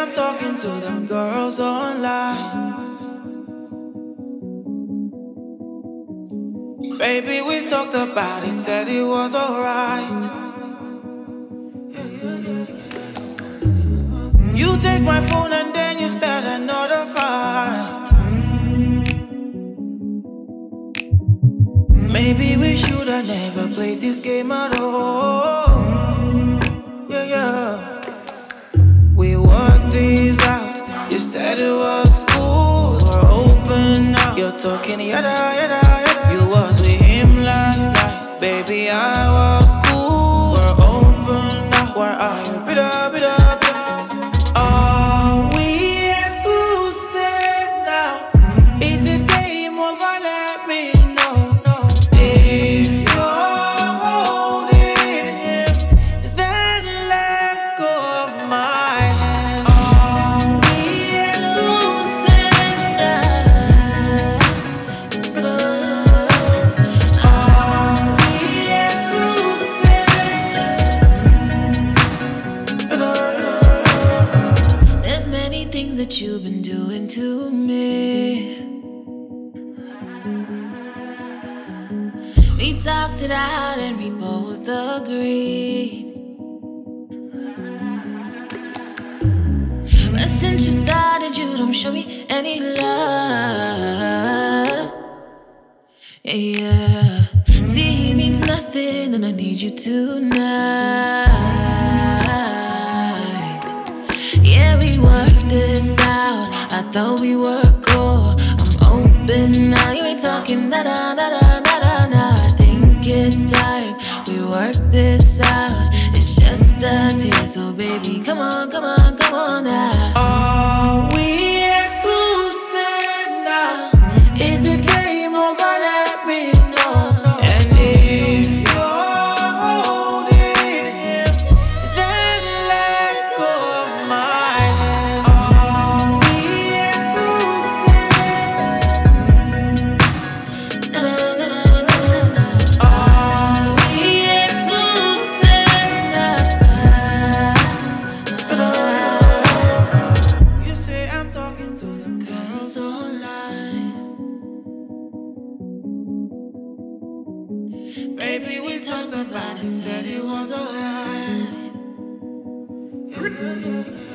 I'm talking to them girls online. Baby, we talked about it, said it was alright. You take my phone and then you start another fight. Maybe we should have never played this game at all. Yeah, yeah. We worked this out. You said it was cool. We're open now. You're talking yada yada yada. You was with him last night. Baby, I was cool. We're open now. Where are you? Bida, bida, bida. Are we exclusive now? Is it game over? Let me know. If you're holding him, then let go of my hand. Are we exclusive now? Are we exclusive? There's many things that you've been doing to me. We talked it out and we both agreed. But since you started, you don't show me any love. Yeah. See, he needs nothing and I need you tonight. Yeah, we worked this out. I thought we were cool. I'm open now. You ain't talking nada, nada, nada, nada. I think it's time we work this out. It's just us here, so baby, come on, come on, come on now. Are we exclusive now? Is it game over? Let me know. And if you're holding him, then let go of my hand. Are we exclusive? Are we exclusive now? You say I'm talking to the girls online. Baby, we talked about it, said it was alright.